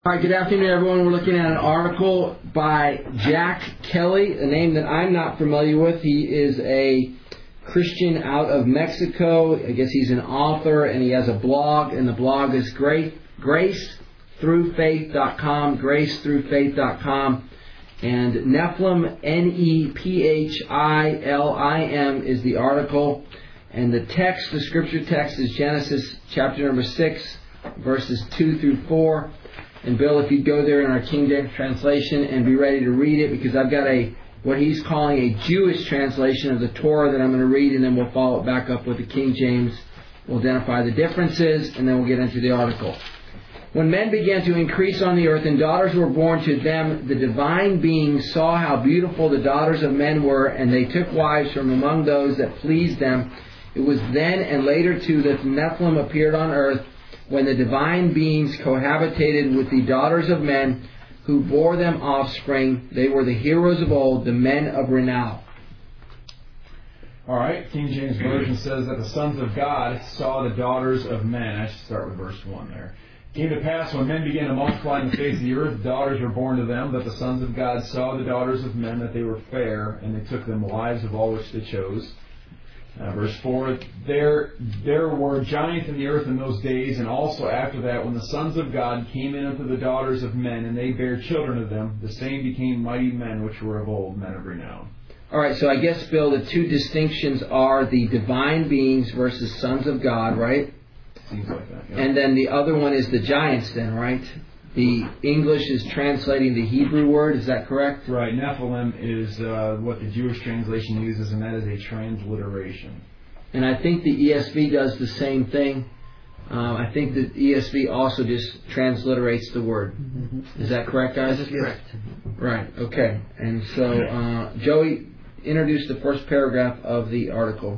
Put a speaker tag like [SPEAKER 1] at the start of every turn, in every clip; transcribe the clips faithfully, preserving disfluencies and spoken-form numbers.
[SPEAKER 1] All right, good afternoon, everyone. We're looking at an article by Jack Kelly, a name that I'm not familiar with. He is a Christian out of Mexico. I guess he's an author, and he has a blog, and the blog is grace through faith dot com, grace through faith dot com. And Nephilim, N E P H I L I M, is the article. And the text, the scripture text, is Genesis chapter number six, verses two through four. And Bill, if you'd go there in our King James translation and be ready to read it, because I've got a what he's calling a Jewish translation of the Torah that I'm going to read, and then we'll follow it back up with the King James. We'll identify the differences, and then we'll get into the article. When men began to increase on the earth and daughters were born to them, the divine beings saw how beautiful the daughters of men were, and they took wives from among those that pleased them. It was then and later too that the Nephilim appeared on earth, when the divine beings cohabitated with the daughters of men who bore them offspring. They were the heroes of old, the men of renown.
[SPEAKER 2] All right, King James Version says that the sons of God saw the daughters of men. I should start with verse one there. It came to pass, when men began to multiply in the face of the earth, daughters were born to them, that the sons of God saw the daughters of men, that they were fair, and they took them wives of all which they chose. Uh, verse four, there there were giants in the earth in those days, and also after that, when the sons of God came in unto the daughters of men, and they bare children of them, the same became mighty men which were of old, men of renown.
[SPEAKER 1] All right, so I guess, Bill, the two distinctions are the divine beings versus sons of God, right?
[SPEAKER 2] Seems like that, yeah.
[SPEAKER 1] And then the other one is the giants then, right? The English is translating the Hebrew word, is that correct?
[SPEAKER 2] Right. Nephilim is uh, what the Jewish translation uses, and that is a transliteration.
[SPEAKER 1] And I think the E S V does the same thing. Um, I think the E S V also just transliterates the word. Mm-hmm. Is that correct, guys?
[SPEAKER 3] That is correct.
[SPEAKER 1] Right, okay. And so, uh, Joey, introduce the first paragraph of the article.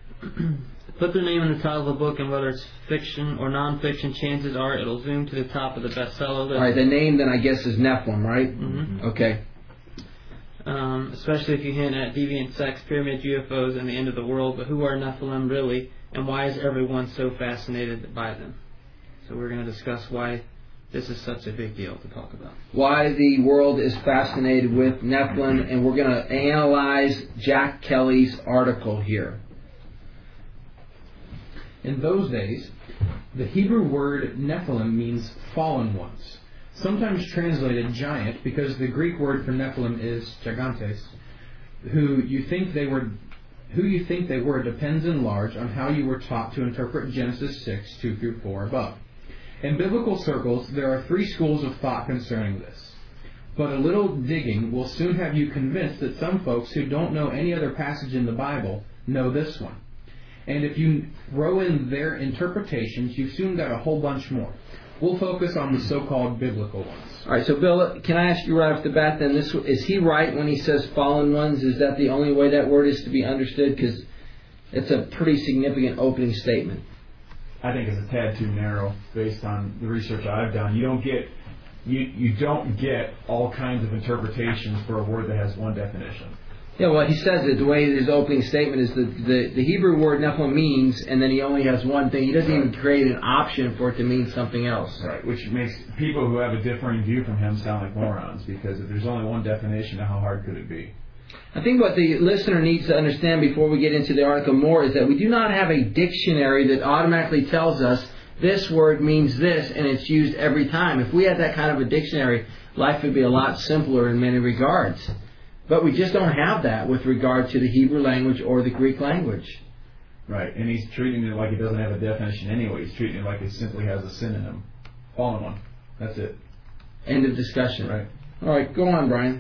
[SPEAKER 3] Put their name in the title of the book, and whether it's fiction or non-fiction, chances are it'll zoom to the top of the bestseller list.
[SPEAKER 1] All right, the name then I guess is Nephilim, right?
[SPEAKER 3] Mm-hmm.
[SPEAKER 1] Okay.
[SPEAKER 3] Um, especially if you hint at deviant sex, pyramid U F Os, and the end of the world. But who are Nephilim really, and why is everyone so fascinated by them? So we're going to discuss why this is such a big deal to talk about.
[SPEAKER 1] Why the world is fascinated with Nephilim, and we're going to analyze Jack Kelly's article here.
[SPEAKER 4] In those days, the Hebrew word Nephilim means fallen ones, sometimes translated giant, because the Greek word for Nephilim is gigantes. Who you think they were, who you think they were depends in large on how you were taught to interpret Genesis six, two through four above. In biblical circles, there are three schools of thought concerning this. But a little digging will soon have you convinced that some folks who don't know any other passage in the Bible know this one. And if you throw in their interpretations, you've soon got a whole bunch more. We'll focus on the so-called biblical ones.
[SPEAKER 1] All right, so Bill, can I ask you right off the bat then, this, is he right when he says fallen ones? Is that the only way that word is to be understood? Because it's a pretty significant opening statement.
[SPEAKER 2] I think it's a tad too narrow based on the research I've done. You don't get you, you don't get all kinds of interpretations for a word that has one definition.
[SPEAKER 1] Yeah, well, he says it, the way his opening statement is the, the, the Hebrew word Nephilim means, and then he only has one thing. He doesn't
[SPEAKER 2] right.
[SPEAKER 1] even create an option for it to mean something else.
[SPEAKER 2] Right, which makes people who have a differing view from him sound like morons, because if there's only one definition, how hard could it be?
[SPEAKER 1] I think what the listener needs to understand before we get into the article more is that we do not have a dictionary that automatically tells us this word means this, and it's used every time. If we had that kind of a dictionary, life would be a lot simpler in many regards. But we just don't have that with regard to the Hebrew language or the Greek language.
[SPEAKER 2] Right, and he's treating it like it doesn't have a definition anyway. He's treating it like it simply has a synonym. Fallen one. That's it.
[SPEAKER 1] End of discussion.
[SPEAKER 2] Right.
[SPEAKER 1] All right, go on, Brian.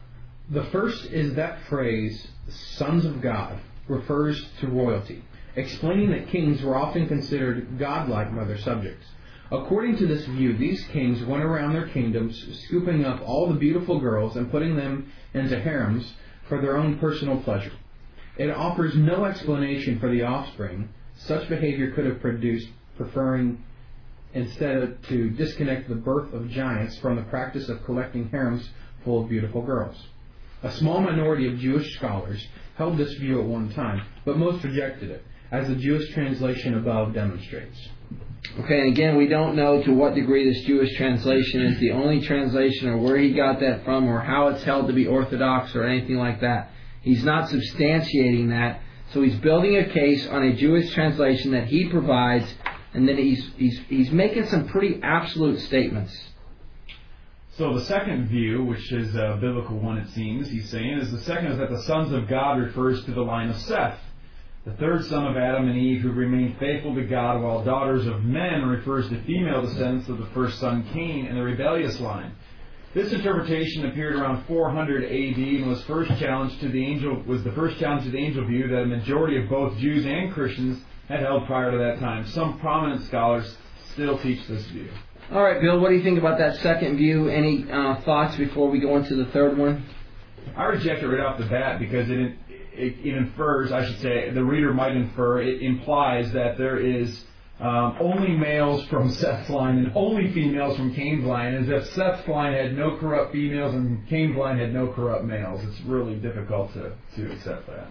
[SPEAKER 4] The first is that phrase, sons of God, refers to royalty, explaining that kings were often considered godlike by their subjects. According to this view, these kings went around their kingdoms, scooping up all the beautiful girls and putting them into harems for their own personal pleasure. It offers no explanation for the offspring such behavior could have produced, preferring instead to disconnect the birth of giants from the practice of collecting harems full of beautiful girls. A small minority of Jewish scholars held this view at one time, but most rejected it, as the Jewish translation above demonstrates.
[SPEAKER 1] Okay, and again, we don't know to what degree this Jewish translation is the only translation, or where he got that from, or how it's held to be orthodox, or anything like that. He's not substantiating that. So he's building a case on a Jewish translation that he provides, and then he's he's he's making some pretty absolute statements.
[SPEAKER 2] So the second view, which is a biblical one it seems, he's saying, is the second is that the sons of God refers to the line of Seth, the third son of Adam and Eve, who remained faithful to God, while daughters of men refers to female descendants of the first son Cain and the rebellious line. This interpretation appeared around four hundred A D and was first challenged to the angel was the first challenge to the angel view that a majority of both Jews and Christians had held prior to that time. Some prominent scholars still teach this view.
[SPEAKER 1] All right, Bill, what do you think about that second view? Any uh, thoughts before we go into the third one?
[SPEAKER 2] I reject it right off the bat because it, it it infers, I should say, the reader might infer, it implies that there is um, only males from Seth's line and only females from Cain's line, as if Seth's line had no corrupt females and Cain's line had no corrupt males. It's really difficult to, to accept that.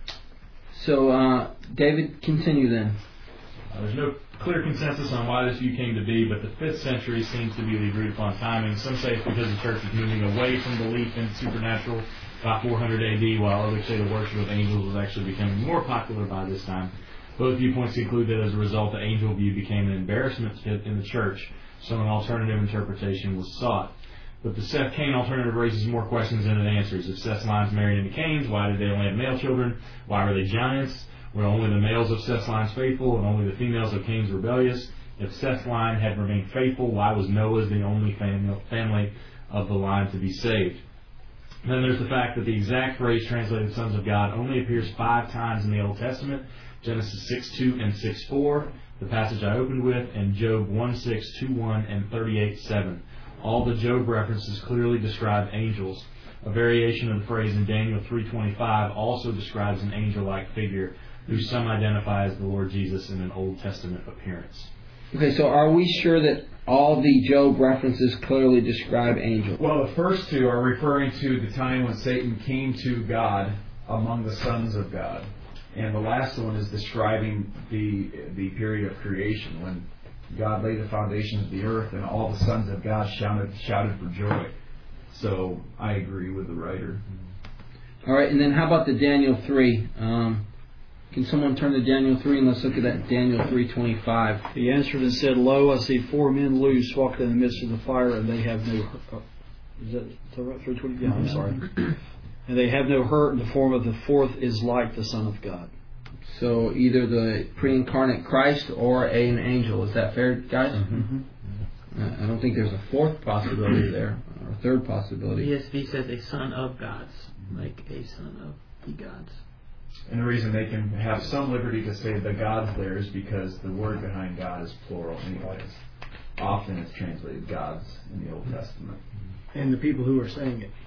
[SPEAKER 1] So, uh, David, continue then.
[SPEAKER 5] Uh, there's no clear consensus on why this view came to be, but the fifth century seems to be the agreed upon timing. Some say it's because the church is moving away from belief in supernatural by four hundred A D, while others say the worship of angels was actually becoming more popular by this time. Both viewpoints conclude that as a result, the angel view became an embarrassment in the church, so an alternative interpretation was sought. But the Seth-Cain alternative raises more questions than it answers. If Seth's lines married into Cain's, why did they only have male children? Why were they giants? Were only the males of Seth's lines faithful and only the females of Cain's rebellious? If Seth's line had remained faithful, why was Noah's the only family of the line to be saved? Then there's the fact that the exact phrase translated sons of God only appears five times in the Old Testament: Genesis six two and six four, the passage I opened with, and Job one six, two one, and thirty-eight seven. All the Job references clearly describe angels. A variation of the phrase in Daniel three twenty-five also describes an angel-like figure, who some identify as the Lord Jesus in an Old Testament appearance.
[SPEAKER 1] Okay, so are we sure that all the Job references clearly describe angels?
[SPEAKER 2] Well, the first two are referring to the time when Satan came to God among the sons of God. And the last one is describing the the period of creation, when God laid the foundations of the earth and all the sons of God shouted, shouted for joy. So I agree with the writer.
[SPEAKER 1] All right, and then how about the Daniel three? Um, can someone turn to Daniel three and let's look at that Daniel three twenty-five.
[SPEAKER 6] He answered and said, Lo, I see four men loose, walked in the midst of the fire, and they have no... Uh, is that three twenty? Yeah, I'm sorry. And they have no hurt, and the form of the fourth is like the Son of God.
[SPEAKER 1] So either the pre-incarnate Christ or a, an angel. Is that fair, guys?
[SPEAKER 6] Mm-hmm.
[SPEAKER 1] Uh, I don't think there's a fourth possibility there, or a third possibility.
[SPEAKER 3] E S V says a son of gods, like a son of the gods.
[SPEAKER 2] And the reason they can have some liberty to say the gods there is because the word behind God is plural anyways. Often it's translated gods in the Old Testament.
[SPEAKER 6] And the people who are saying it.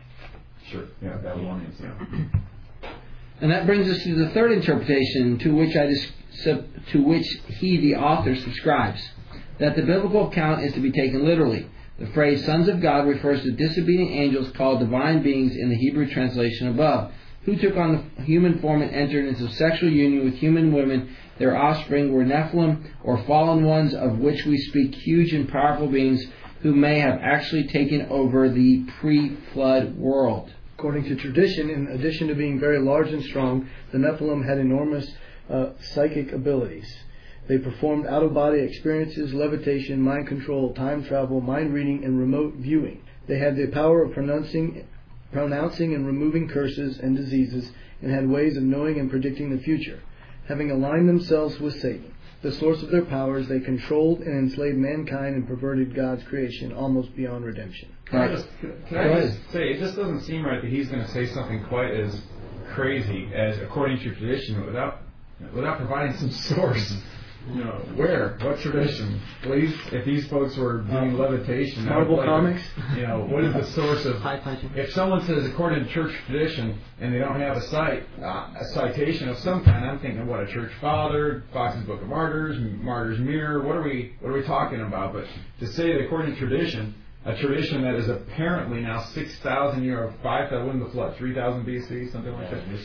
[SPEAKER 2] Sure. Yeah, Babylonians, yeah.
[SPEAKER 1] And that brings us to the third interpretation, to which I dis- sub- to which he, the author, subscribes, that the biblical account is to be taken literally. The phrase "sons of God" refers to disobedient angels called divine beings in the Hebrew translation above, who took on the human form and entered into sexual union with human women. Their offspring were Nephilim, or fallen ones, of which we speak, huge and powerful beings who may have actually taken over the pre-flood world.
[SPEAKER 6] According to tradition, in addition to being very large and strong, the Nephilim had enormous uh, psychic abilities. They performed out-of-body experiences, levitation, mind control, time travel, mind reading, and remote viewing. They had the power of pronouncing, pronouncing and removing curses and diseases, and had ways of knowing and predicting the future. Having aligned themselves with Satan, the source of their powers, they controlled and enslaved mankind and perverted God's creation almost beyond redemption.
[SPEAKER 2] Can I just, can I just say, it just doesn't seem right that he's going to say something quite as crazy as according to tradition without without providing some source. You know, where? What tradition? Please, if these folks were doing levitation,
[SPEAKER 6] Marvel
[SPEAKER 2] like,
[SPEAKER 6] Comics.
[SPEAKER 2] You know, what is the source of? If someone says according to church tradition and they don't have a cite, uh, a citation of some kind, I'm thinking, what, a church father, Fox's Book of Martyrs, Martyr's Mirror. What are we? What are we talking about? But to say that according to tradition, a tradition that is apparently now six thousand year or five thousand, when the flood, three thousand B C, something like that.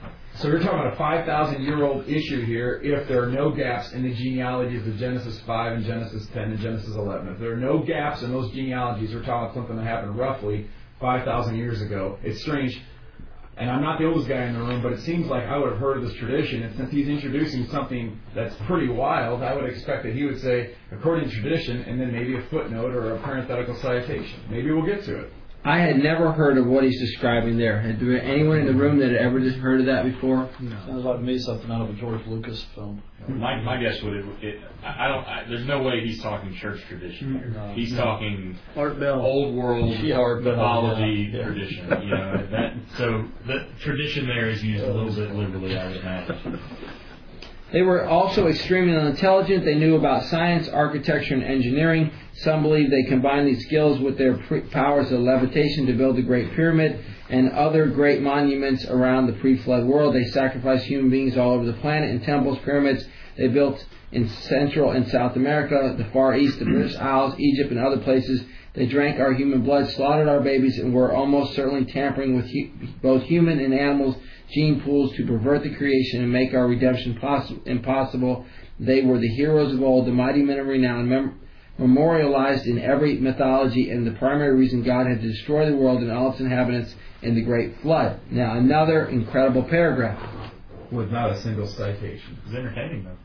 [SPEAKER 2] So we're talking about a five thousand year old issue here if there are no gaps in the genealogies of Genesis five and Genesis ten and Genesis eleven. If there are no gaps in those genealogies, we're talking about something that happened roughly five thousand years ago. It's strange, and I'm not the oldest guy in the room, but it seems like I would have heard of this tradition, and since he's introducing something that's pretty wild, I would expect that he would say, according to tradition, and then maybe a footnote or a parenthetical citation. Maybe we'll get to it.
[SPEAKER 1] I had never heard of what he's describing there. Had there been anyone in the room that had ever just heard of that before?
[SPEAKER 7] No. Sounds like to me something out of a George Lucas film.
[SPEAKER 5] My, my guess would it, it I don't. I, there's no way he's talking church tradition here.
[SPEAKER 7] No.
[SPEAKER 5] He's
[SPEAKER 7] No.
[SPEAKER 5] talking
[SPEAKER 6] Art Bell.
[SPEAKER 5] old world
[SPEAKER 7] Yeah, Art Bell,
[SPEAKER 5] mythology
[SPEAKER 7] yeah.
[SPEAKER 5] tradition. You know that. So the tradition there is used a little bit liberally, I would imagine.
[SPEAKER 1] They were also extremely unintelligent. They knew about science, architecture, and engineering. Some believe they combined these skills with their pre- powers of levitation to build the Great Pyramid and other great monuments around the pre-flood world. They sacrificed human beings all over the planet in temples, pyramids. They built in Central and South America, the Far East, the British Isles, Egypt, and other places. They drank our human blood, slaughtered our babies, and were almost certainly tampering with hu- both human and animals' gene pools to pervert the creation and make our redemption poss- impossible. They were the heroes of old, the mighty men of renown, mem- memorialized in every mythology, and the primary reason God had to destroy the world and all its inhabitants in the great flood. Now, another incredible paragraph.
[SPEAKER 2] With not a single citation.
[SPEAKER 5] It's entertaining though.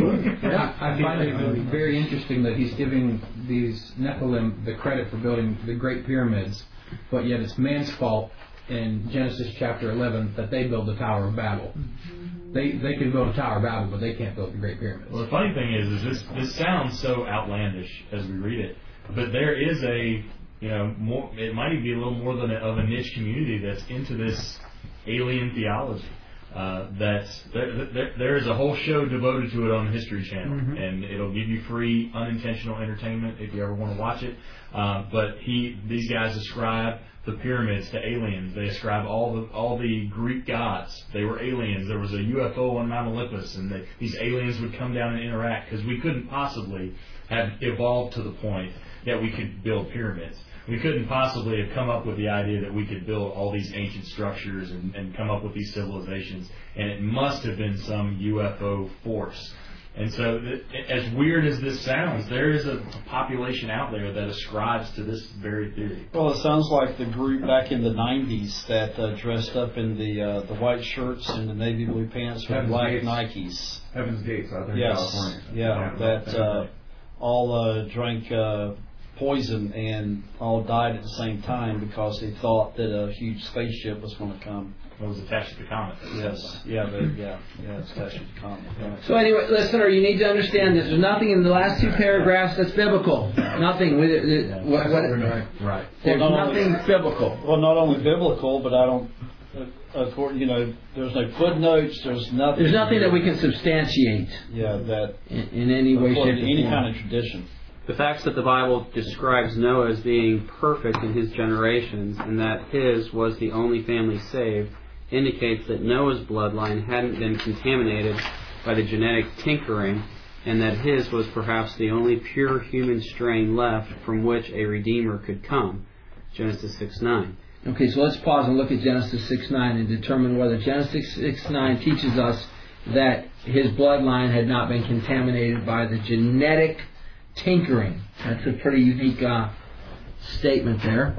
[SPEAKER 4] Yeah, I find it very interesting that he's giving these Nephilim the credit for building the Great Pyramids, but yet it's man's fault in Genesis chapter eleven that they build the Tower of Babel. They they can build a Tower of Babel, but they can't build the Great Pyramids.
[SPEAKER 5] Well, the funny thing is, is this this sounds so outlandish as we read it, but there is a you know more. It might even be a little more than a, of a niche community that's into this alien theology. Uh, that there, there, there is a whole show devoted to it on the History Channel, mm-hmm. and it'll give you free unintentional entertainment if you ever want to watch it. Uh, but he, these guys ascribe the pyramids to aliens. They ascribe all the all the Greek gods. They were aliens. There was a U F O on Mount Olympus, and they, these aliens would come down and interact because we couldn't possibly have evolved to the point that we could build pyramids. We couldn't possibly have come up with the idea that we could build all these ancient structures and, and come up with these civilizations. And it must have been some U F O force. And so, th- as weird as this sounds, there is a population out there that ascribes to this very theory.
[SPEAKER 7] Well, it sounds like the group back in the nineties that uh, dressed up in the uh, the white shirts and the navy blue pants with
[SPEAKER 2] Heaven's
[SPEAKER 7] black
[SPEAKER 2] Gates.
[SPEAKER 7] Nikes.
[SPEAKER 2] Heaven's Gates out there
[SPEAKER 7] Yes.
[SPEAKER 2] in California.
[SPEAKER 7] Yeah, that uh, all uh, drank uh, poison and all died at the same time because they thought that a huge spaceship was going to come.
[SPEAKER 5] It was attached to the comet.
[SPEAKER 7] Yes, yeah, they, yeah, yeah, it's attached to the comet. Yeah.
[SPEAKER 1] So anyway, listener, you need to understand this. There's nothing in the last two paragraphs that's biblical. Nothing. With it, it,
[SPEAKER 2] Yeah.
[SPEAKER 1] what, what,
[SPEAKER 2] Right. Right.
[SPEAKER 1] there's
[SPEAKER 7] Well, not
[SPEAKER 1] nothing
[SPEAKER 7] only-
[SPEAKER 1] biblical.
[SPEAKER 7] Well, not only biblical, but I don't. Uh, according, you know, there's no footnotes. There's nothing.
[SPEAKER 1] There's nothing that we can substantiate
[SPEAKER 7] Yeah, that
[SPEAKER 1] in, in any way, shape,
[SPEAKER 7] according
[SPEAKER 1] or
[SPEAKER 7] to any
[SPEAKER 1] form.
[SPEAKER 7] kind of tradition.
[SPEAKER 8] The fact that the Bible describes Noah as being perfect in his generations and that his was the only family saved indicates that Noah's bloodline hadn't been contaminated by the genetic tinkering and that his was perhaps the only pure human strain left from which a Redeemer could come. Genesis six nine.
[SPEAKER 1] Okay, so let's pause and look at Genesis six nine and determine whether Genesis six nine teaches us that his bloodline had not been contaminated by the genetic tinkering. That's a pretty unique uh, statement there.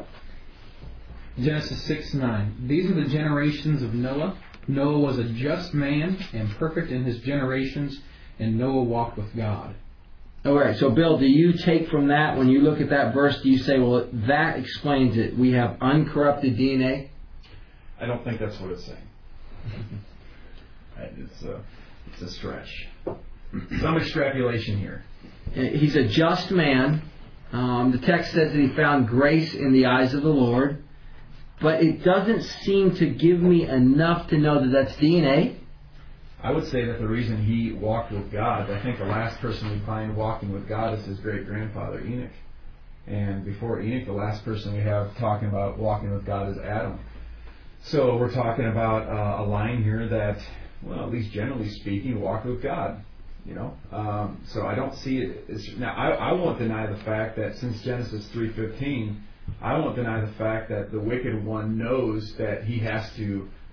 [SPEAKER 4] Genesis six nine. These are the generations of Noah. Noah was a just man and perfect in his generations, and Noah walked with God.
[SPEAKER 1] All right, so Bill, do you take from that, when you look at that verse, do you say, well, that explains it. We have uncorrupted D N A?
[SPEAKER 2] I don't think that's what it's saying. It's a, it's a stretch. Some extrapolation here.
[SPEAKER 1] He's a just man. Um, the text says that he found grace in the eyes of the Lord. But it doesn't seem to give me enough to know that that's D N A.
[SPEAKER 2] I would say that the reason he walked with God, I think the last person we find walking with God is his great-grandfather, Enoch. And before Enoch, the last person we have talking about walking with God is Adam. So we're talking about uh, a line here that, well, at least generally speaking, walked with God. You know, um, so I don't see it. As, now, I, I won't deny the fact that since Genesis three fifteen, I won't deny the fact that the wicked one knows that he has to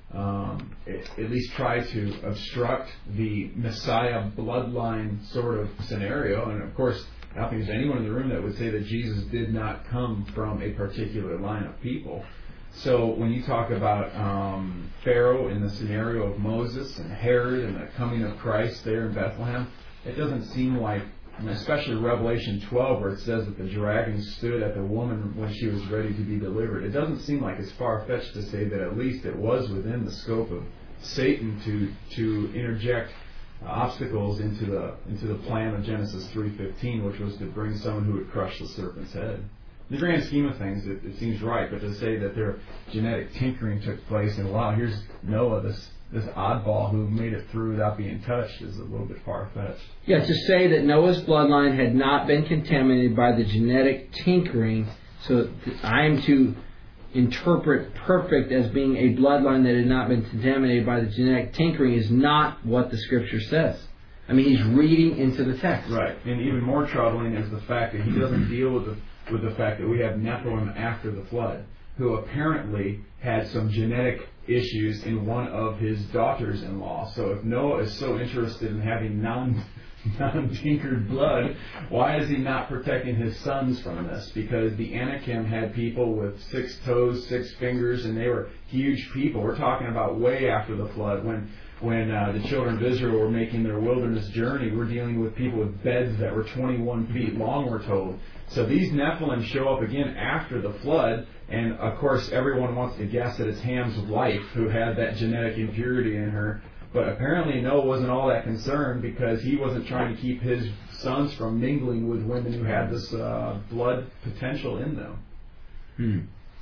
[SPEAKER 2] um, at, at least try to obstruct the Messiah bloodline sort of scenario. And of course, I don't think there's anyone in the room that would say that Jesus did not come from a particular line of people. So when you talk about um, Pharaoh in the scenario of Moses and Herod and the coming of Christ there in Bethlehem, it doesn't seem like, and especially Revelation twelve, where it says that the dragon stood at the woman when she was ready to be delivered. It doesn't seem like it's far-fetched to say that at least it was within the scope of Satan to to interject uh, obstacles into the into the plan of Genesis three fifteen, which was to bring someone who would crush the serpent's head. In the grand scheme of things, it, it seems right, but to say that their genetic tinkering took place and wow, here's Noah, this this oddball who made it through without being touched, is a little bit far-fetched.
[SPEAKER 1] Yeah, to say that Noah's bloodline had not been contaminated by the genetic tinkering, so I am to interpret perfect as being a bloodline that had not been contaminated by the genetic tinkering is not what the Scripture says. I mean, he's reading into the text.
[SPEAKER 2] Right, and even more troubling is the fact that he doesn't deal with the with the fact that we have Nephilim after the flood, who apparently had some genetic issues in one of his daughters-in-law. So if Noah is so interested in having non, non-tinkered blood, why is he not protecting his sons from this? Because the Anakim had people with six toes, six fingers, and they were huge people. We're talking about way after the flood, when when uh, the children of Israel were making their wilderness journey. We're dealing with people with beds that were twenty-one feet long, we're told. So these Nephilim show up again after the flood, and of course everyone wants to guess that it's Ham's wife who had that genetic impurity in her. But apparently Noah wasn't all that concerned, because he wasn't trying to keep his sons from mingling with women who had this uh, blood potential in them.
[SPEAKER 1] Hmm.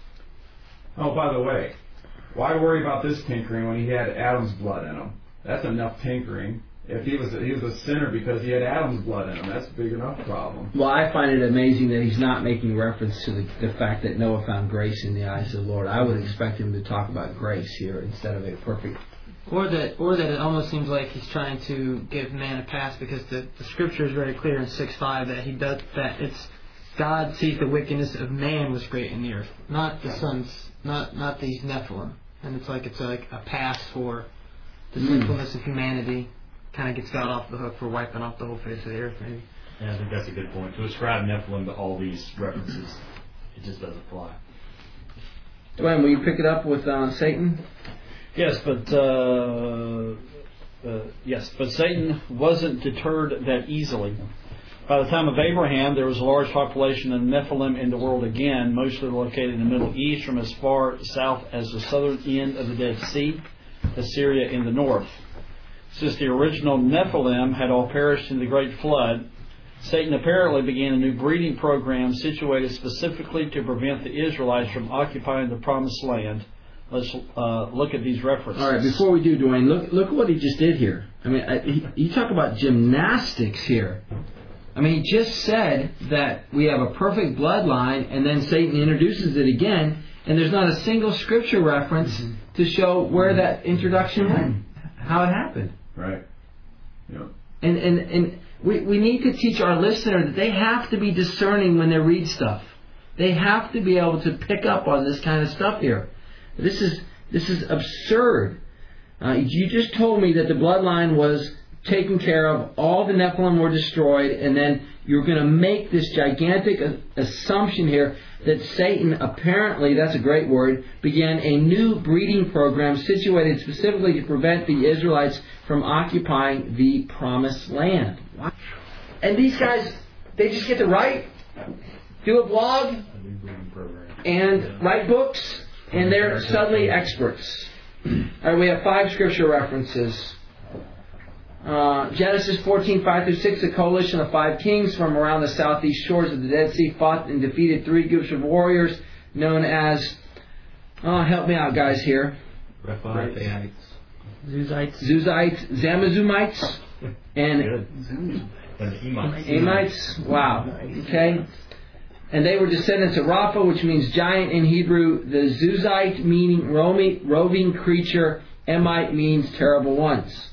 [SPEAKER 2] Oh, by the way, why worry about this tinkering when he had Adam's blood in him? That's enough tinkering. If he was he was a sinner because he had Adam's blood in him, that's a big enough problem.
[SPEAKER 1] Well, I find it amazing that he's not making reference to the, the fact that Noah found grace in the eyes of the Lord. I would expect him to talk about grace here instead of a perfect...
[SPEAKER 3] Or that, or that it almost seems like he's trying to give man a pass, because the, the Scripture is very clear in six five that he does that. It's God sees the wickedness of man was great in the earth, not the sons, not not these Nephilim. And it's like it's like a pass for the
[SPEAKER 1] Mm.
[SPEAKER 3] sinfulness of humanity. Kind of gets God off the hook for wiping off the whole face of the earth, maybe.
[SPEAKER 5] Yeah, I think that's a good point. To ascribe Nephilim to all these references, it just doesn't fly.
[SPEAKER 1] Dwayne, will you pick it up with uh, Satan?
[SPEAKER 7] Yes, but uh, uh, yes, but Satan wasn't deterred that easily. By the time of Abraham, there was a large population of Nephilim in the world again, mostly located in the Middle East, from as far south as the southern end of the Dead Sea, Assyria in the north. Since the original Nephilim had all perished in the Great Flood, Satan apparently began a new breeding program situated specifically to prevent the Israelites from occupying the Promised Land. Let's uh, look at these references.
[SPEAKER 1] All right, before we do, Dwayne, look look at what he just did here. I mean, I, he, you talk about gymnastics here. I mean, he just said that we have a perfect bloodline, and then Satan introduces it again, and there's not a single scripture reference mm-hmm. to show where that introduction went, how it happened.
[SPEAKER 2] Right. Yeah.
[SPEAKER 1] And and and we we need to teach our listener that they have to be discerning when they read stuff. They have to be able to pick up on this kind of stuff here. This is this is absurd. Uh, you just told me that the bloodline was taken care of, all the Nephilim were destroyed, and then you're going to make this gigantic assumption here that Satan, apparently, that's a great word, began a new breeding program situated specifically to prevent the Israelites from occupying the Promised Land. Wow. And these guys, they just get to write, do a blog, and write books, and they're suddenly experts. All right, we have five scripture references. Uh, Genesis fourteen, five through six, a coalition of five kings from around the southeast shores of the Dead Sea fought and defeated three groups of warriors known as, oh, help me out guys here.
[SPEAKER 5] Rephaites.
[SPEAKER 3] Zuzites.
[SPEAKER 1] Zuzites, Zamazumites, and
[SPEAKER 5] Emites.
[SPEAKER 1] Emites. Wow. Okay. And they were descendants of Rapha, which means giant in Hebrew. The Zuzite meaning roaming, roving creature. Emite means terrible ones.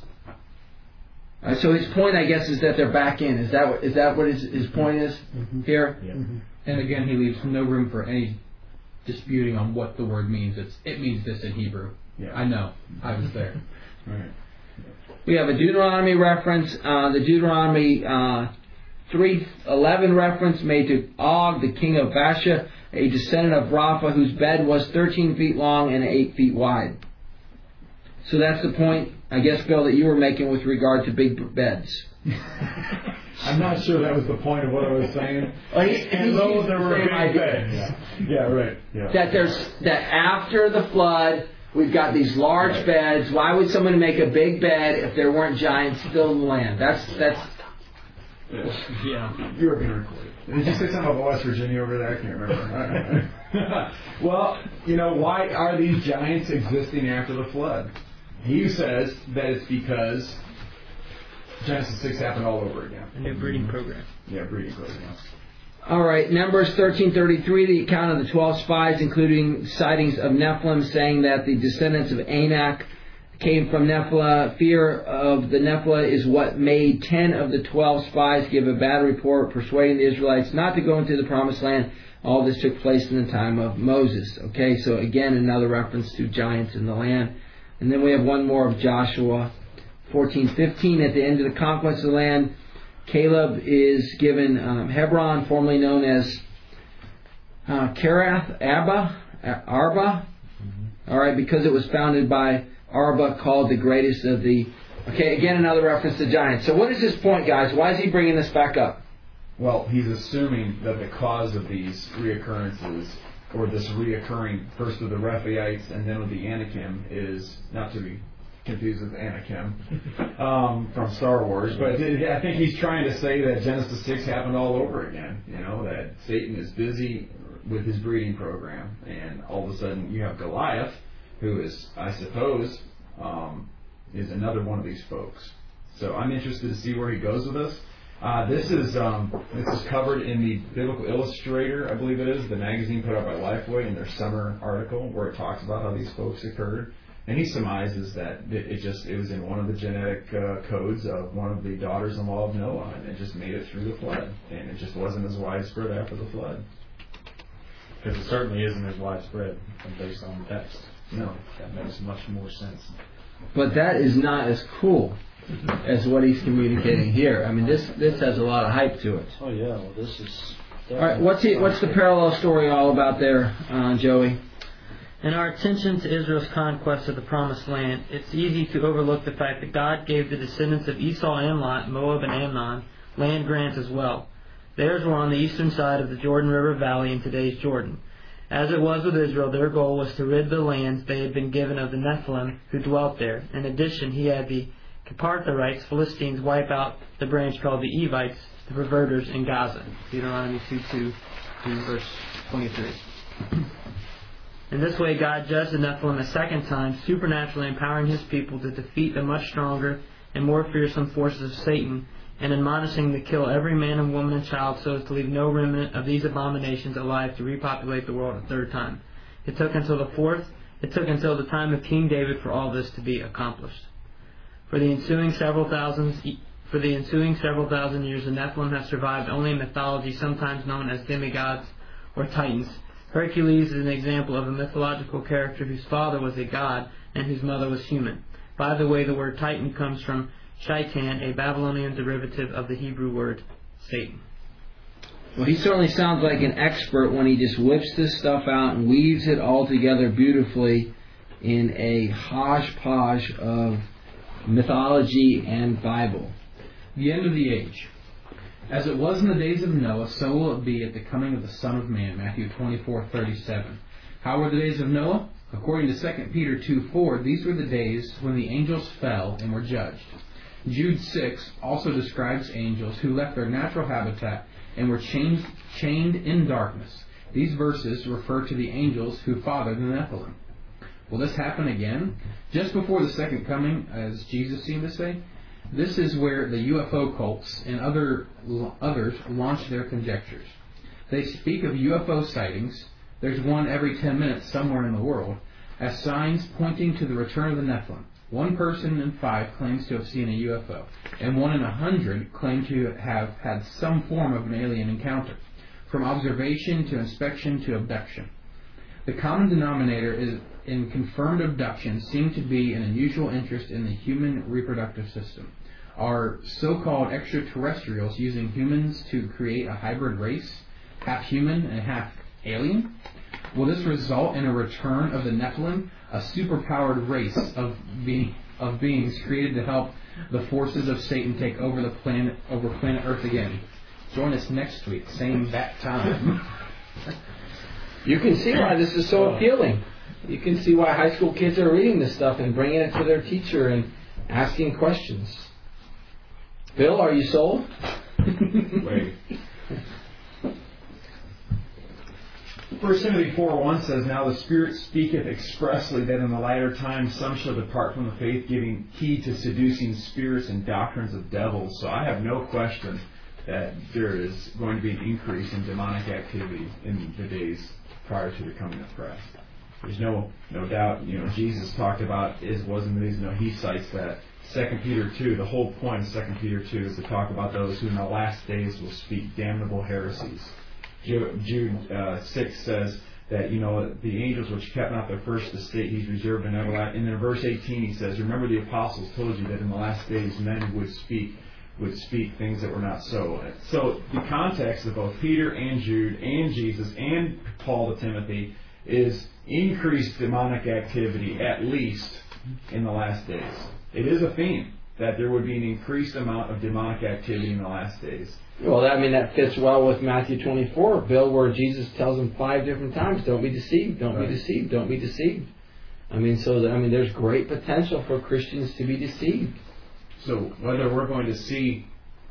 [SPEAKER 1] Uh, so his point, I guess, is that they're back in. Is that what, is that what his, his point is mm-hmm. here?
[SPEAKER 4] Yeah. Mm-hmm. And again, he leaves no room for any disputing on what the word means. It's it means this in Hebrew.
[SPEAKER 2] Yeah.
[SPEAKER 4] I know. I was there.
[SPEAKER 2] Right.
[SPEAKER 1] We have a Deuteronomy reference, uh, the Deuteronomy uh, three eleven reference made to Og, the king of Basha, a descendant of Rapha, whose bed was thirteen feet long and eight feet wide. So that's the point, I guess, Bill, that you were making with regard to big beds.
[SPEAKER 2] I'm not sure that was the point of what I was saying.
[SPEAKER 1] Well, he-
[SPEAKER 2] and
[SPEAKER 1] he
[SPEAKER 2] though
[SPEAKER 1] used
[SPEAKER 2] there
[SPEAKER 1] the
[SPEAKER 2] were
[SPEAKER 1] same
[SPEAKER 2] big
[SPEAKER 1] idea.
[SPEAKER 2] beds. Yeah. yeah, right. Yeah.
[SPEAKER 1] That there's that after the flood, we've got these large
[SPEAKER 2] Right.
[SPEAKER 1] beds. Why would someone make a big bed if there weren't giants still in the land? That's that's.
[SPEAKER 3] Yeah.
[SPEAKER 2] You were being recorded. Did you say something about West Virginia over there? I can't remember. Well, you know, why are these giants existing after the flood? He says that it's because Genesis six happened all over again.
[SPEAKER 3] A new breeding program.
[SPEAKER 2] Yeah, breeding program.
[SPEAKER 1] All right, Numbers thirteen thirty-three, the account of the twelve spies, including sightings of Nephilim, saying that the descendants of Anak came from Nephilah. Fear of the Nephilah is what made ten of the twelve spies give a bad report, persuading the Israelites not to go into the promised land. All this took place in the time of Moses. Okay, so again, another reference to giants in the land. And then we have one more of Joshua fourteen fifteen. At the end of the conquest of the land, Caleb is given um, Hebron, formerly known as uh, Karath Abba, Arba. All right, because it was founded by Arba, called the greatest of the. Okay, again another reference to giants. So what is his point, guys? Why is he bringing this back up?
[SPEAKER 2] Well, he's assuming that the cause of these reoccurrences, or this reoccurring first with the Rephaites and then with the Anakim, is not to be confused with Anakim um, from Star Wars, but I think he's trying to say that Genesis six happened all over again. You know, that Satan is busy with his breeding program, and all of a sudden you have Goliath, who is, I suppose, um, is another one of these folks. So I'm interested to see where he goes with this. Uh, this is um, this is covered in the Biblical Illustrator, I believe it is, the magazine put out by Lifeway in their summer article, where it talks about how these folks occurred. And he surmises that it, it just it was in one of the genetic uh, codes of one of the daughters-in-law of Noah, and it just made it through the flood, and it just wasn't as widespread after the flood.
[SPEAKER 5] Because it certainly isn't as widespread based on the text.
[SPEAKER 2] No,
[SPEAKER 5] That makes much more sense.
[SPEAKER 1] But that is not as cool as what he's communicating here. I mean, this this has a lot of hype to it.
[SPEAKER 7] Oh yeah, well this is.
[SPEAKER 1] All right, what's he, what's the parallel story all about there, uh, Joey?
[SPEAKER 3] In our attention to Israel's conquest of the Promised Land, it's easy to overlook the fact that God gave the descendants of Esau and Lot, Moab and Ammon, land grants as well. Theirs were on the eastern side of the Jordan River Valley in today's Jordan. As it was with Israel, their goal was to rid the lands they had been given of the Nephilim who dwelt there. In addition, he had the Caphartharites, Philistines, wipe out the branch called the Evites, the perverters in Gaza. Deuteronomy two two through verse twenty-three. In this way, God judged the Nephilim a second time, supernaturally empowering his people to defeat the much stronger and more fearsome forces of Satan, and admonishing to kill every man and woman and child so as to leave no remnant of these abominations alive to repopulate the world a third time. It took until the fourth, it took until the time of King David for all this to be accomplished. For the ensuing several thousands, for the ensuing several thousand years, the Nephilim have survived only in mythology, sometimes known as demigods or titans. Hercules is an example of a mythological character whose father was a god and whose mother was human. By the way, the word Titan comes from Shaitan, a Babylonian derivative of the Hebrew word Satan.
[SPEAKER 1] Well, he certainly sounds like an expert when he just whips this stuff out and weaves it all together beautifully in a hodgepodge of mythology and Bible.
[SPEAKER 4] The end of the age. As it was in the days of Noah, so will it be at the coming of the Son of Man. Matthew twenty-four thirty-seven. How were the days of Noah? According to Second Peter two four, these were the days when the angels fell and were judged. Jude six also describes angels who left their natural habitat and were chained, chained in darkness. These verses refer to the angels who fathered the Nephilim. Will this happen again? Just before the second coming, as Jesus seemed to say? This is where the U F O cults and other others launch their conjectures. They speak of U F O sightings, there's one every ten minutes somewhere in the world, as signs pointing to the return of the Nephilim. One person in five claims to have seen a U F O, and one in a hundred claim to have had some form of an alien encounter, from observation to inspection to abduction. The common denominator is in confirmed abduction seemed to be an unusual interest in the human reproductive system. Are so-called extraterrestrials using humans to create a hybrid race, half human and half alien? Will this result in a return of the Nephilim, a superpowered race of be- of beings created to help the forces of Satan take over the planet over planet Earth again? Join us next week, same bat time.
[SPEAKER 1] You can see why this is so appealing. You can see why high school kids are reading this stuff and bringing it to their teacher and asking questions. Bill, are you sold?
[SPEAKER 2] Wait. First Timothy four one says, "Now the Spirit speaketh expressly that in the latter times some shall depart from the faith, giving heed to seducing spirits and doctrines of devils." So I have no question that there is going to be an increase in demonic activity in the days prior to the coming of Christ. There's no no doubt. You know, Jesus talked about is wasn't these. No, he cites that. Second Peter two. The whole point of Second Peter two is to talk about those who in the last days will speak damnable heresies. Jude uh, six says that, you know, the angels which kept not their first estate, he's reserved in everlasting. And then in verse eighteen he says, "Remember the apostles told you that in the last days men would speak would speak things that were not so." So the context of both Peter and Jude and Jesus and Paul to Timothy is increased demonic activity, at least in the last days. It is a theme that there would be an increased amount of demonic activity in the last days.
[SPEAKER 1] Well, I mean, that fits well with Matthew twenty-four, Bill, where Jesus tells them five different times, don't be deceived, don't right. be deceived, don't be deceived. I mean, so, I mean, there's great potential for Christians to be deceived.
[SPEAKER 2] So whether we're going to see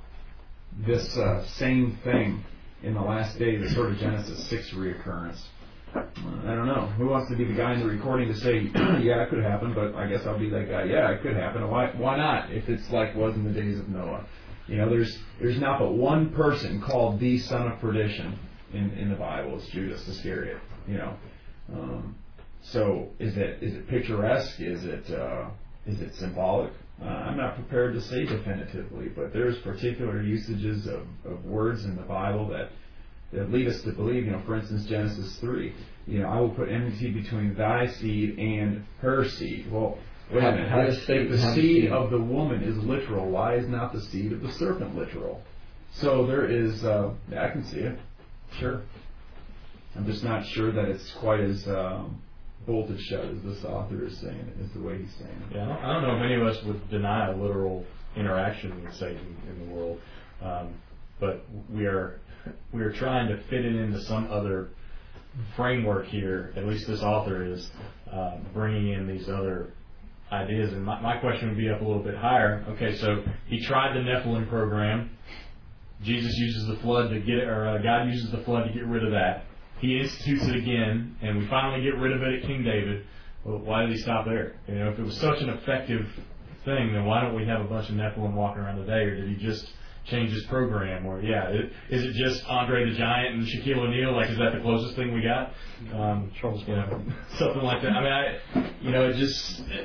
[SPEAKER 2] this uh, same thing in the last days, the sort of Genesis six reoccurrence, uh, I don't know. Who wants to be the guy in the recording to say, yeah, it could happen, but I guess I'll be that guy. Yeah, it could happen. Why, why not, if it's like it was in the days of Noah? You know, there's there's not but one person called the son of perdition in, in the Bible. It's Judas Iscariot. You know, um, so is it is it picturesque? Is it uh, is it symbolic? Uh, I'm not prepared to say definitively, but there's particular usages of, of words in the Bible that that lead us to believe. You know, for instance, Genesis three. You know, I will put enmity between thy seed and her seed. Well, wait a minute. How does if the seed of the woman is literal, why is not the seed of the serpent literal? So there is, uh, I can see it. Sure. I'm just not sure that it's quite as um, bolted shut as this author is saying it, is the way he's saying it.
[SPEAKER 5] Yeah, I don't, I don't know if many of us would deny a literal interaction with Satan in the world, um, but we are we are trying to fit it into some other framework here. At least this author is uh, bringing in these other ideas, and my, my question would be up a little bit higher. Okay, so he tried the Nephilim program. Jesus uses the flood to get it, or uh, God uses the flood to get rid of that. He institutes it again, and we finally get rid of it at King David. Well, why did he stop there? You know, if it was such an effective thing, then why don't we have a bunch of Nephilim walking around today? Or did he just change his program? Or yeah, it, is it just Andre the Giant and Shaquille O'Neal? Like, is that the closest thing we got? Um, Charles, you know, something like that. I mean, I, you know, it just. It,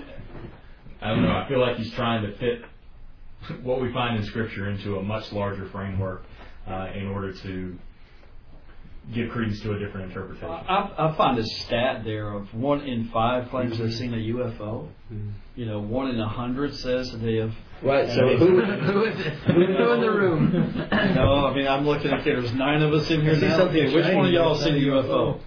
[SPEAKER 5] I don't know. I feel like he's trying to fit what we find in Scripture into a much larger framework uh, in order to give credence to a different interpretation.
[SPEAKER 7] I, I find a stat there of one in five claims they've seen a U F O. Mm-hmm. You know, one in a hundred says that they have.
[SPEAKER 1] Right. So who, who is it? Who in the room?
[SPEAKER 7] No, I mean I'm looking at there's nine of us in here now. Okay, which one of y'all seen a U F O?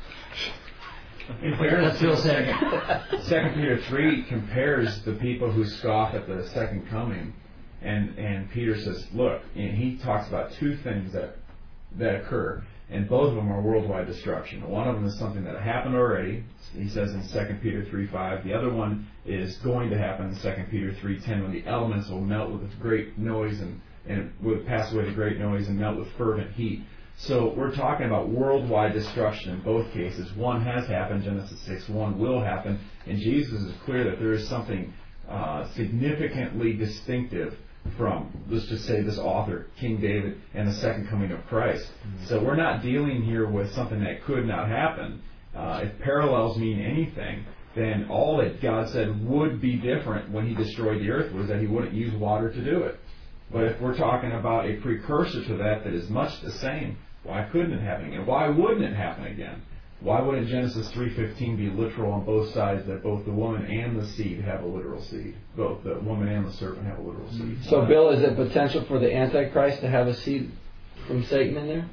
[SPEAKER 2] In fairness, second, second Peter three compares the people who scoff at the second coming, and and Peter says, look, and he talks about two things that that occur, and both of them are worldwide destruction. One of them is something that happened already. He says in second Peter three five. The other one is going to happen in second Peter three ten, when the elements will melt with great noise and and will pass away with great noise and melt with fervent heat. So we're talking about worldwide destruction in both cases. One has happened, Genesis six. One will happen. And Jesus is clear that there is something uh, significantly distinctive from, let's just say, this author, King David, and the second coming of Christ. Mm-hmm. So we're not dealing here with something that could not happen. Uh, if parallels mean anything, then all that God said would be different when he destroyed the earth was that he wouldn't use water to do it. But if we're talking about a precursor to that that is much the same, why couldn't it happen again? Why wouldn't it happen again? why wouldn't Genesis three fifteen be literal on both sides, that both the woman and the seed have a literal seed? Both the woman and the serpent have a literal seed.
[SPEAKER 1] So, Bill, is it potential for the Antichrist to have a seed from Satan in there?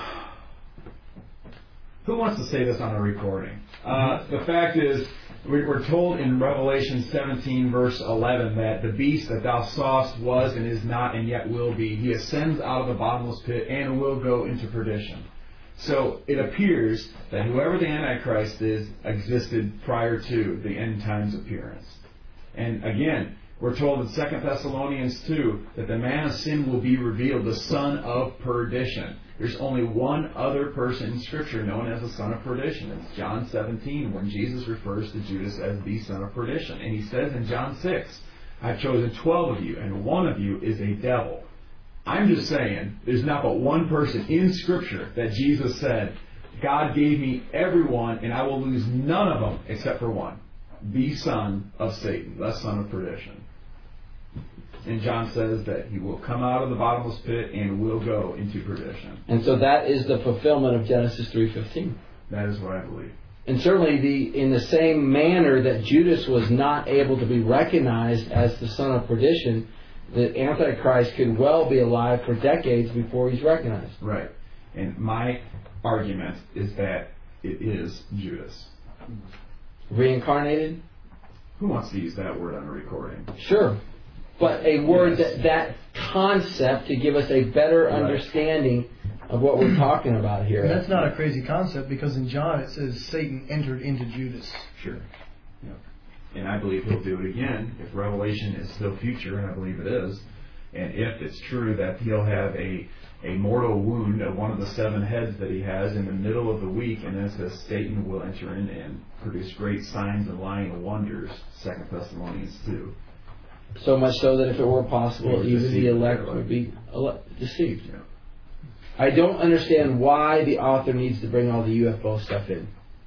[SPEAKER 2] Who wants to say this on a recording? Uh, the fact is, we're told in Revelation seventeen, verse eleven, that the beast that thou sawest was and is not and yet will be. He ascends out of the bottomless pit and will go into perdition. So it appears that whoever the Antichrist is existed prior to the end times appearance. And again, we're told in Second Thessalonians two that the man of sin will be revealed, the son of perdition. There's only one other person in Scripture known as the son of perdition. It's John seventeen, when Jesus refers to Judas as the son of perdition. And he says in John six, I've chosen twelve of you, and one of you is a devil. I'm just saying, there's not but one person in Scripture that Jesus said, God gave me everyone, and I will lose none of them except for one. The son of Satan, the son of perdition. And John says that he will come out of the bottomless pit and will go into perdition.
[SPEAKER 1] And so that is the fulfillment of Genesis three fifteen.
[SPEAKER 2] That is what I believe.
[SPEAKER 1] And certainly the in the same manner that Judas was not able to be recognized as the son of perdition, the Antichrist could well be alive for decades before he's recognized.
[SPEAKER 2] Right. And my argument is that it is Judas.
[SPEAKER 1] Reincarnated?
[SPEAKER 2] Who wants to use that word on a recording?
[SPEAKER 1] Sure. But a word,
[SPEAKER 2] Yes.
[SPEAKER 1] that, that concept to give us a better
[SPEAKER 2] Right.
[SPEAKER 1] understanding of what we're talking about here.
[SPEAKER 6] And that's not a crazy concept, because in John it says Satan entered into Judas.
[SPEAKER 2] Sure. Yep. And I believe he'll do it again if Revelation is still future, and I believe it is. And if it's true that he'll have a, a mortal wound at one of the seven heads that he has in the middle of the week, and then it says Satan will enter in and produce great signs and lying wonders, Second Thessalonians two.
[SPEAKER 1] So much so that if it were possible,
[SPEAKER 2] They were
[SPEAKER 1] even the
[SPEAKER 2] deceived.
[SPEAKER 1] elect would be ele- deceived.
[SPEAKER 2] Yeah.
[SPEAKER 1] I don't understand why the author needs to bring all the U F O stuff in.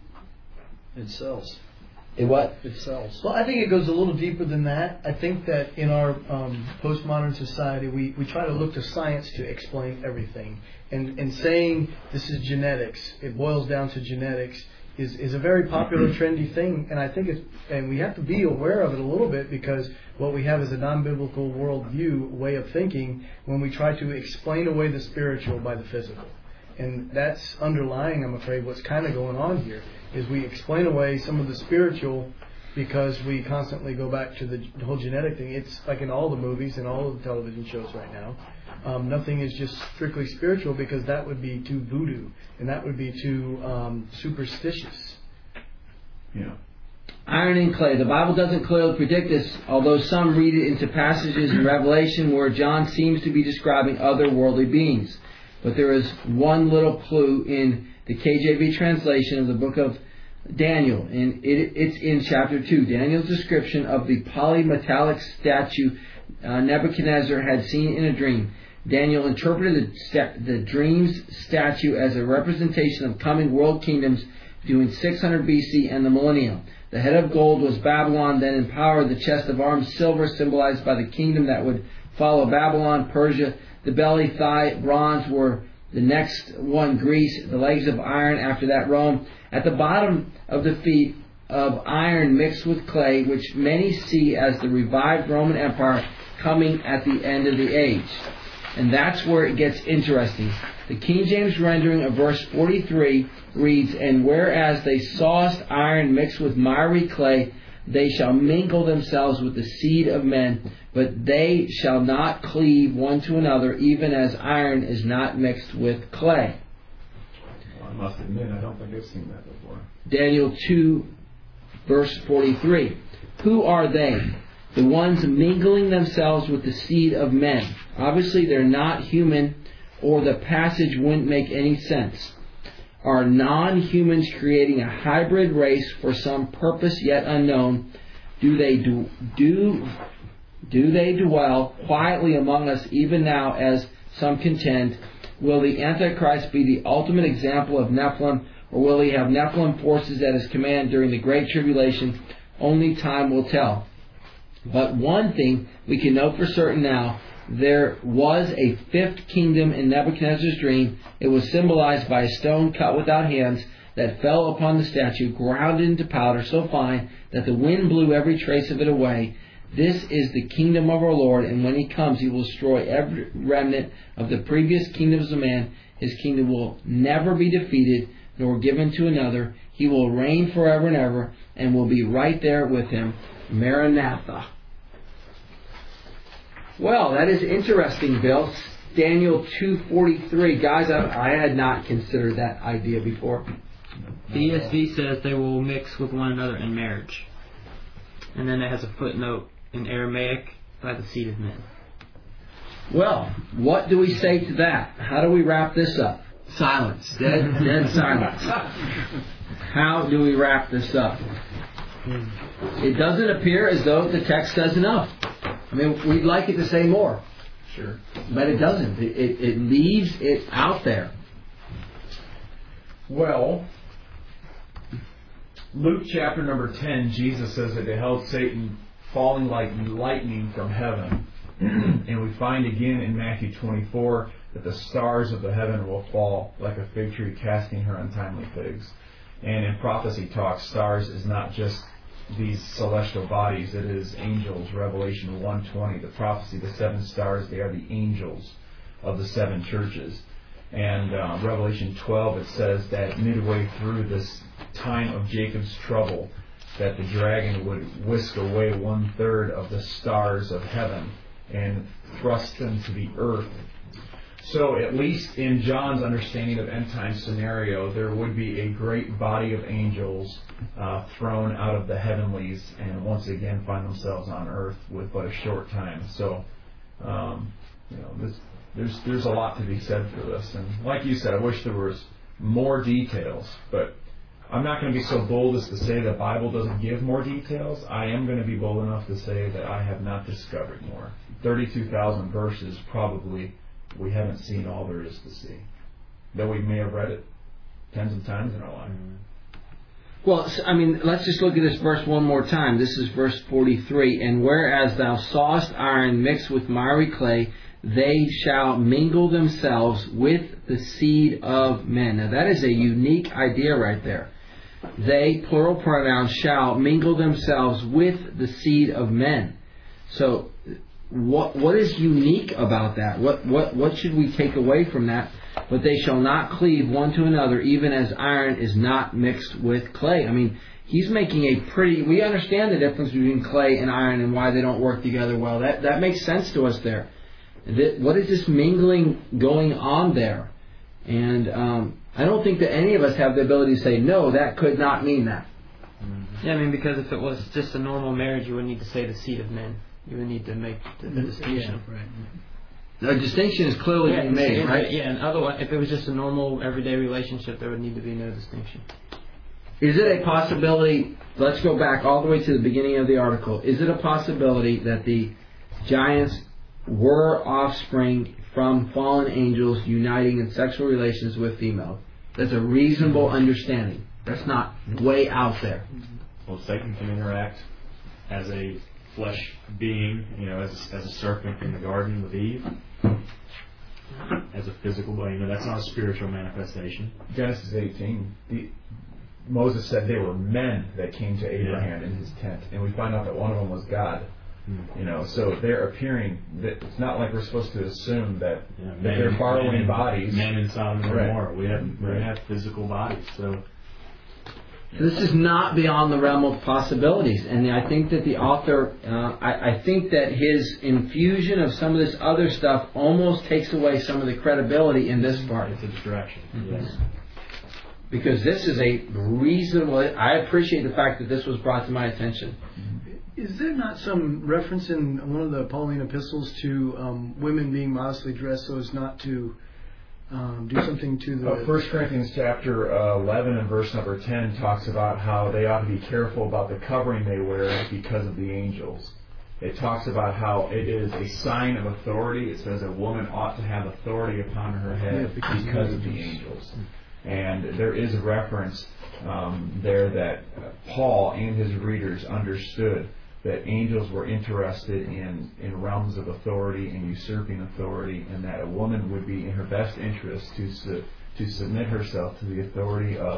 [SPEAKER 7] It sells.
[SPEAKER 1] It what?
[SPEAKER 7] It sells.
[SPEAKER 6] Well, I think it goes a little deeper than that. I think that in our um, postmodern society, we, we try to look to science to explain everything. And, and saying this is genetics, it boils down to genetics, is, is a very popular, trendy thing. And I think it's, and we have to be aware of it a little bit, because what we have is a non-biblical worldview, way of thinking, when we try to explain away the spiritual by the physical. And that's underlying, I'm afraid, what's kind of going on here, is we explain away some of the spiritual because we constantly go back to the whole genetic thing. It's like in all the movies and all of the television shows right now. Um, nothing is just strictly spiritual, because that would be too voodoo, and that would be too um, superstitious.
[SPEAKER 2] Yeah.
[SPEAKER 1] Iron and clay. The Bible doesn't clearly predict this, although some read it into passages in Revelation where John seems to be describing otherworldly beings. But there is one little clue in the K J V translation of the book of Daniel, and it, it's in chapter two. Daniel's description of the polymetallic statue uh, Nebuchadnezzar had seen in a dream. Daniel interpreted the, sta- the dream's statue as a representation of coming world kingdoms between six hundred B C and the millennium. The head of gold was Babylon, then in power. The chest of arms, silver, symbolized by the kingdom that would follow Babylon, Persia. The belly, thigh, bronze were the next one, Greece. The legs of iron, after that, Rome. At the bottom of the feet of iron mixed with clay, which many see as the revived Roman Empire coming at the end of the age. And that's where it gets interesting. The King James rendering of verse forty-three reads, "And whereas they sawest iron mixed with miry clay, they shall mingle themselves with the seed of men, but they shall not cleave one to another, even as iron is not mixed with clay."
[SPEAKER 2] Well, I must admit, I don't think I've seen that before.
[SPEAKER 1] Daniel two, verse forty-three. Who are they? The ones mingling themselves with the seed of men. Obviously, they're not human, or the passage wouldn't make any sense. Are non-humans creating a hybrid race for some purpose yet unknown? Do they do, do, do they dwell quietly among us even now, as some contend? Will the Antichrist be the ultimate example of Nephilim, or will he have Nephilim forces at his command during the Great Tribulation? Only time will tell. But one thing we can know for certain now: there was a fifth kingdom in Nebuchadnezzar's dream. It was symbolized by a stone cut without hands. that fell upon the statue, ground into powder so fine that the wind blew every trace of it away. This is the kingdom of our Lord, and when He comes, He will destroy every remnant of the previous kingdoms of man. His kingdom will never be defeated, nor given to another. He will reign forever and ever, and will be right there with Him. Maranatha. Well, that is interesting, Bill. Daniel two forty-three. Guys, I, I had not considered that idea before.
[SPEAKER 3] The E S V says they will mix with one another in marriage. And then it has a footnote in Aramaic, by the seed of men.
[SPEAKER 1] Well, what do we say to that? How do we wrap this up? Silence. Dead, dead silence. How do we wrap this up? It doesn't appear as though the text says enough. I mean, we'd like it to say more.
[SPEAKER 2] Sure.
[SPEAKER 1] But it doesn't. It, it, it leaves it out there.
[SPEAKER 2] Well, Luke chapter number ten, Jesus says that they beheld Satan falling like lightning from heaven. And we find again in Matthew twenty-four that the stars of the heaven will fall like a fig tree casting her untimely figs. And in prophecy talk, stars is not just these celestial bodies, it is angels. Revelation one twenty, the prophecy, the seven stars, they are the angels of the seven churches. And uh, Revelation twelve, it says that midway through this time of Jacob's trouble, that the dragon would whisk away one third of the stars of heaven and thrust them to the earth. So at least in John's understanding of end time scenario, there would be a great body of angels uh, thrown out of the heavenlies and once again find themselves on earth with but a short time. So, um, you know, this, there's there's a lot to be said for this. And like you said, I wish there was more details, but I'm not going to be so bold as to say the Bible doesn't give more details. I am going to be bold enough to say that I have not discovered more. thirty-two thousand verses, probably we haven't seen all there is to see. Though we may have read it tens of times in our life.
[SPEAKER 1] Well, I mean, let's just look at this verse one more time. This is verse forty-three. And whereas thou sawest iron mixed with miry clay, they shall mingle themselves with the seed of men. Now that is a unique idea right there. They, plural pronoun, shall mingle themselves with the seed of men. So what what is unique about that? What what what should we take away from that? But they shall not cleave one to another, even as iron is not mixed with clay. I mean, he's making a pretty... We understand the difference between clay and iron and why they don't work together well. That that makes sense to us there. What is this mingling going on there? And um, I don't think that any of us have the ability to say, no, that could not mean that.
[SPEAKER 3] Yeah, I mean, because if it was just a normal marriage, you would need to say the seed of men. You would need to make the, the distinction.
[SPEAKER 6] Yeah, right.
[SPEAKER 1] The distinction is clearly
[SPEAKER 3] yeah,
[SPEAKER 1] being made,
[SPEAKER 3] yeah,
[SPEAKER 1] right?
[SPEAKER 3] Yeah, and otherwise, if it was just a normal, everyday relationship, there would need to be no distinction.
[SPEAKER 1] Is it a possibility, let's go back all the way to the beginning of the article, is it a possibility that the giants were offspring from fallen angels uniting in sexual relations with females? That's a reasonable understanding. That's not way out there.
[SPEAKER 5] Well, Satan can interact as a flesh being, you know, as a, as a serpent in the garden with Eve, as a physical body. You know, that's not a spiritual manifestation.
[SPEAKER 2] Genesis eighteen, the, Moses said they were men that came to Abraham yeah. in his tent, and we find out that one of them was God. You know, so they're appearing. That it's not like we're supposed to assume that,
[SPEAKER 5] yeah,
[SPEAKER 2] that they're borrowing bodies.
[SPEAKER 5] Men in Sodom and
[SPEAKER 2] right.
[SPEAKER 5] Gomorrah. We have we
[SPEAKER 2] right.
[SPEAKER 5] have physical bodies. So
[SPEAKER 1] this is not beyond the realm of possibilities, and I think that the author, uh, I, I think that his infusion of some of this other stuff almost takes away some of the credibility in this part.
[SPEAKER 5] It's a distraction.
[SPEAKER 1] Mm-hmm.
[SPEAKER 5] Yes.
[SPEAKER 1] Because this is a reasonable. I appreciate the fact that this was brought to my attention.
[SPEAKER 6] Is there not some reference in one of the Pauline epistles to um, women being modestly dressed so as not to um, do something to the...
[SPEAKER 2] Uh, First Corinthians chapter uh, eleven and verse number ten talks about how they ought to be careful about the covering they wear because of the angels. It talks about how it is a sign of authority. It says a woman ought to have authority upon her head
[SPEAKER 6] yeah, because,
[SPEAKER 2] because of the angels. And there is a reference um, there that uh, Paul and his readers understood that angels were interested in, in realms of authority and usurping authority, and that a woman would be in her best interest to su- to submit herself to the authority of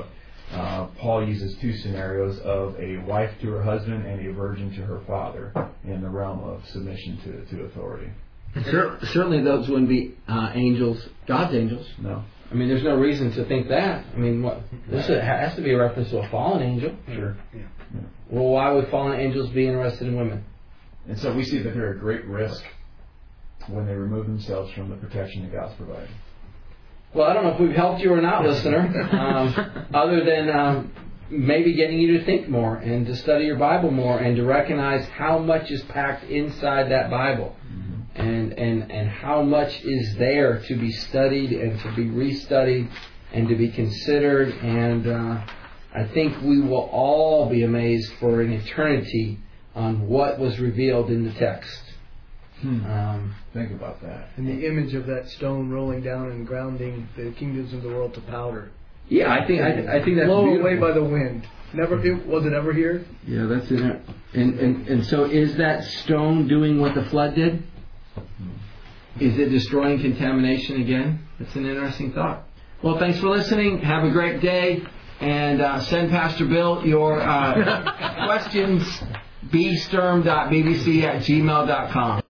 [SPEAKER 2] uh, Paul uses two scenarios of a wife to her husband and a virgin to her father in the realm of submission to, to authority.
[SPEAKER 1] Cer- certainly those wouldn't be uh, angels, God's angels.
[SPEAKER 2] No.
[SPEAKER 1] I mean, there's no reason to think that. I mean, what, this has to be a reference to a fallen angel.
[SPEAKER 2] Sure.
[SPEAKER 6] Yeah.
[SPEAKER 2] Yeah.
[SPEAKER 1] Well, why would fallen angels be interested in women?
[SPEAKER 2] And so we see that they're at great risk when they remove themselves from the protection that God's provided.
[SPEAKER 1] Well, I don't know if we've helped you or not, listener, um, other than um, maybe getting you to think more and to study your Bible more and to recognize how much is packed inside that Bible. And, and and how much is there to be studied and to be restudied and to be considered. And uh, I think we will all be amazed for an eternity on what was revealed in the text.
[SPEAKER 2] Hmm.
[SPEAKER 1] Um,
[SPEAKER 2] Think about that.
[SPEAKER 6] And the image of that stone rolling down and grounding the kingdoms of the world to powder.
[SPEAKER 1] yeah, I think I, I think that's
[SPEAKER 6] blown
[SPEAKER 1] beautiful.
[SPEAKER 6] away by the wind. Never, it, was it ever here?
[SPEAKER 1] Yeah, that's in it. And, and and so is that stone doing what the flood did? Is it destroying contamination again? That's an interesting thought. Well, thanks for listening. Have a great day. And uh, send Pastor Bill your uh, questions, b sturm dot b b c at gmail dot com.